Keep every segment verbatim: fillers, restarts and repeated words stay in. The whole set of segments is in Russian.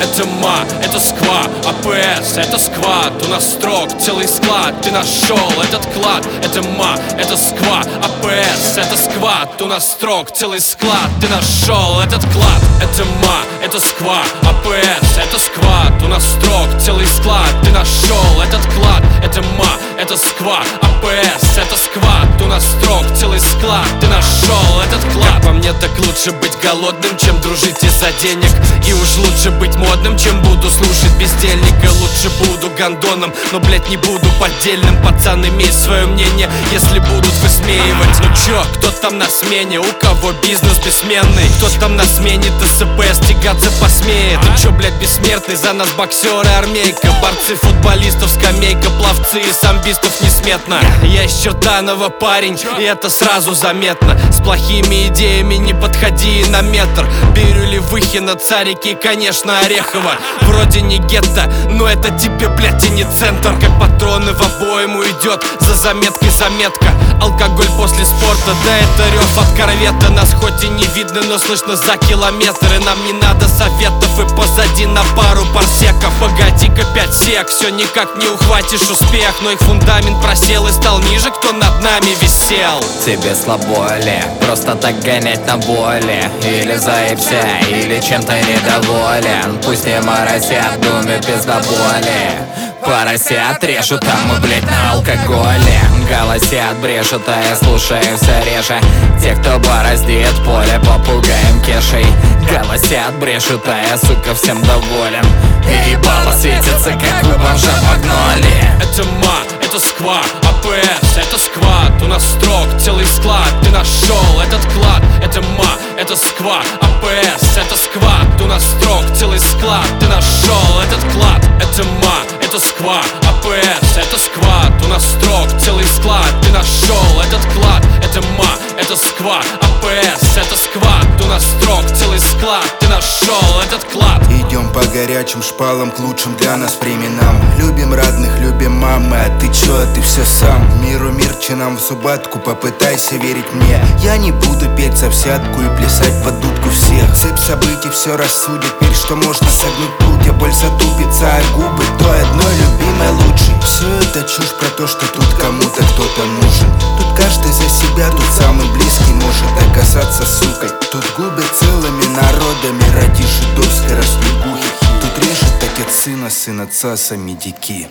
это ма, это сква, АПС, это сквад. У нас строк, целый склад, ты нашел этот клад. Это ма, это сква, АПС, это сквад. У нас строк, целый склад, ты нашел этот клад. Это ма, это сква, АПС, это сквад. У нас строк, целый склад, ты нашел этот клад. Это ма, это сква, АПС, это сквад. У нас строк, целый склад, ты нашел этот клад. Как по мне, так лучше быть голодным, чем дружить из-за денег. И уж лучше быть модным, чем буду слушать бездельника. Лучше буду гондоном, но, блять, не буду поддельным. Пацан, имей свое мнение, если будут высмеивать. Ну чё, кто там на смене? У кого бизнес бессменный? Кто там на смене ТСП стягаться посмеет? Ну чё, блять, бессмертный? За нас боксеры, армейка, борцы, футболистов, скамейка, пловцы и самбистов несметно. Я из Чертанова парень, и это сразу заметно. С плохими идеями не подходи на метр. Бирюлевыхина, Царики, конечно, Орехово. Вроде не гетто, но это тебе, блядь, и не центр. Как патроны в обойму идет за заметкой заметка. Алкоголь после спорта, да это рев от корвета. Нас хоть и не видно, но слышно за километры. Нам не надо советов и позади на пару парсеков. Погоди-ка, пять сек, все никак не ухватишь успех. Но их фундамент просел и стал ниже, кто над нами висел. Тебе слабо ли просто так гонять на боли? Или заебся, или чем-то недоволен? Пусть не моросят, думе пиздоболи. Поросят режут, а мы, блять, на алкоголе. Голосят, брешут, а я слушаю все реже. Те, кто бороздит поле попугаем кешей. Голосят, брешут, а я, сука, всем доволен. И ебало светится, как у бомжа погнали. Это ма, это сква, АПС, это сквад. У нас строк, целый склад, ты нашел этот клад. Это ма, это сква, АПС, это сквад. У нас строк, целый склад, ты нашел этот клад. Это ма, это сква, АПС, это сквад. У нас строк, целый склад, ты нашел этот клад. Это ма, это сква, АПС, это сквад. У нас строк, целый склад, ты нашел этот клад. Идем по горячим шпалам к лучшим для нас временам. Любим родных, любим мамы, а ты чё, а ты все сам. Миру мир, чинам в зубатку, попытайся верить мне. Я не буду петь за взятку и плясать под дудку всех. Цепь событий все рассудит, мир, что можно согнуть путь. А боль затупится, а губы той одной любимой лучшей. Все это чушь про то, что тут кому-то кто-то нужен. Тут каждый за себя, тут самый близкий может оказаться сукой. Тут губы целыми народами ради жидовской раслюгухи. Тут режет отец сына, сын отца, сами дики.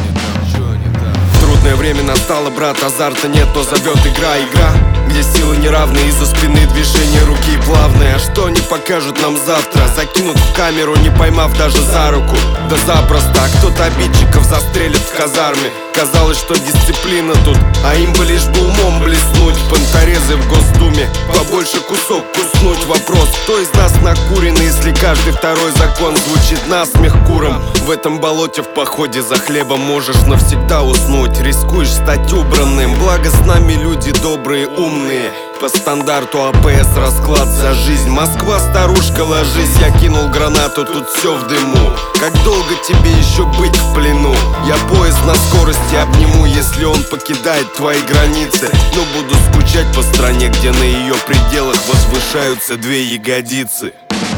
Трудное время настало, брат, азарта нет, но зовет игра, игра, где силы неравные, из-за спины движения руки плавные. А что они покажут нам завтра? Закинут в камеру, не поймав даже за руку. Да запросто, а кто-то обидчиков застрелит в казарме. Казалось, что дисциплина тут, а им бы лишь бы умом блеснуть. Понторезы в Госдуме, побольше кусок куснуть. Вопрос, кто из нас накуренный, если каждый второй закон звучит насмех куром? В этом болоте в походе за хлебом можешь навсегда уснуть. Рискуешь стать убранным, благо с нами люди добрые, умные. По стандарту АПС расклад за жизнь. Москва, старушка, ложись, я кинул гранату, тут все в дыму. Как долго тебе еще быть в плену? Я поезд на скорости обниму, если он покидает твои границы. Но буду скучать по стране, где на ее пределах возвышаются две ягодицы.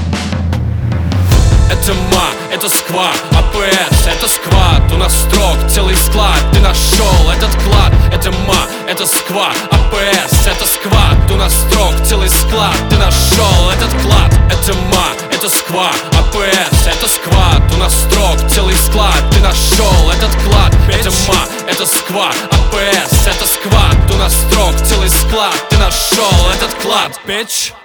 Это ма, это сква, АПС, это сквад. У нас строк, целый склад, ты нашел этот клад. Это ма, это сква, АПС, это сквад. У нас строк, целый склад, ты нашел этот клад. Это ма, это сква, АПС, это сквад. У нас строк, целый склад, ты нашел этот клад. Это ма, это сква, АПС, это сквад. У нас строк, целый склад, ты нашел этот клад, bitch.